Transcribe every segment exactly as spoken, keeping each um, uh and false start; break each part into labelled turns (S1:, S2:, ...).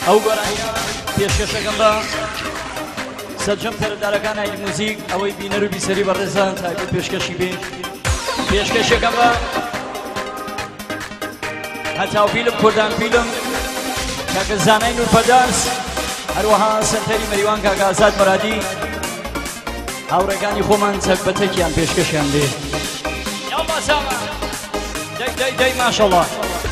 S1: ئەو گۆرانیە پێشکەشەکەم بە سەرجەم پەرەدارەکان هایلی موزیک ئەوەی بینەر و بیسەری بەڕێزان تایبەت پێشکەشی بێ پێشکەشەکەم بە هەتاو فیلم کوردان فیلم کاکە زانای نورپەدارس هەروەها سەرتەری مەریوان کاکە ئازاد مەرادی هاوڕێکانی خۆمان چەک بە تەکیان پێشکەشیان بێ یاڵا ساما دەی دەی دەی ماشەڵڵا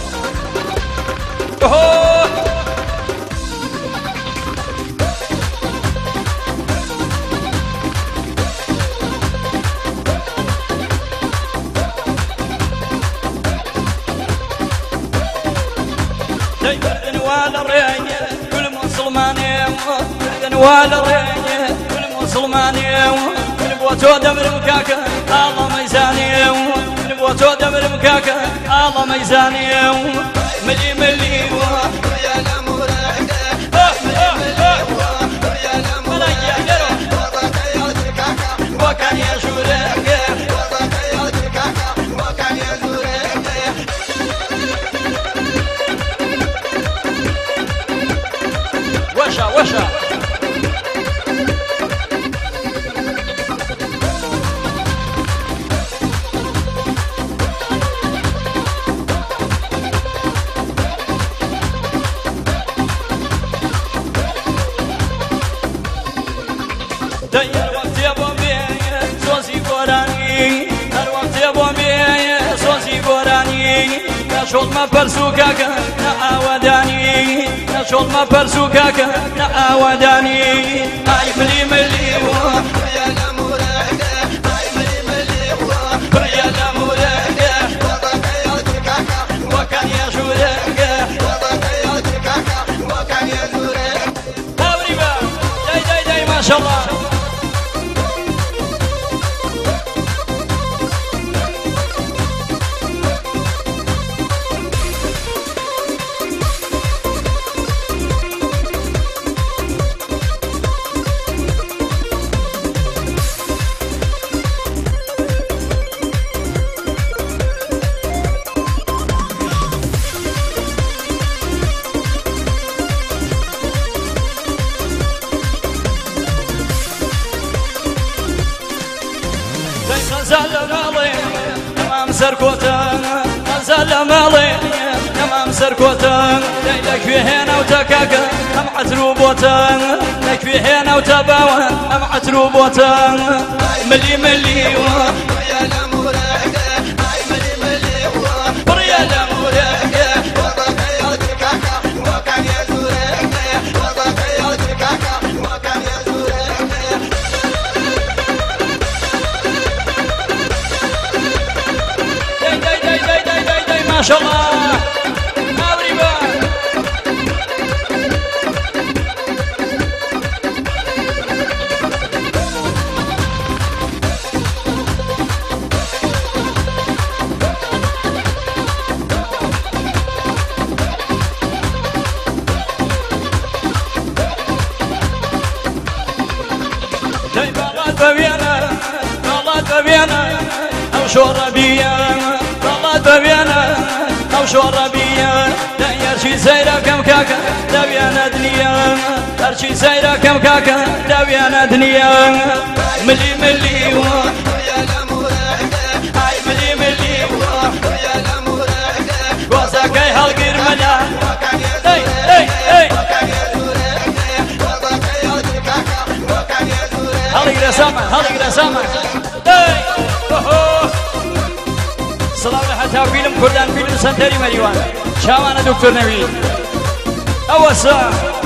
S1: كل مسلماني كل والريني كل مسلماني كل بوتو دمر مكاكا الله ميزاني كل بوتو دمر مكاكا الله ميزاني ملي ملي يا الامور يا الامور وكان يجورك وكان يجورك وشا وشا داير وقت يا بومبي سوسي بوراني هر وقت يا بومبي سوسي بوراني نشوط ما برسوكاك نعاوداني نشوط ما برسوكاك نعاوداني هاي ملي ملي يا الامور هاي ملي ملي يا الامور وكان يجورك وكان يجورك تقريبا داي داي داي ما شاء الله غزال مالي تمام سركوتا غزال مالي تمام سركوتا لك في هنا وتكاكا ام عتروبوتا لك في هنا وتباوى ام عتروبوتا ملي ملي يا الامور هاي ملي ملي يا الامور وكان يزورك وكان يزورك ما شاء الله تقريبا بغلط ببينا بغلط ببينا او شربيا بغلط ببينا او شربيا داير شي سيرة كم كاكا دبيانا دنيا داير شي سيرة كم كاكا دبيانا دنيا ملي ملي يا الامور هاي ملي ملي يا الامور وساكاي هالقير منا اي اي اي هالقير سامع هالقير سامع اي سلام حتى فيلم كردان فيلم سنتري مريوان شاوانا دكتور نبيل أوسع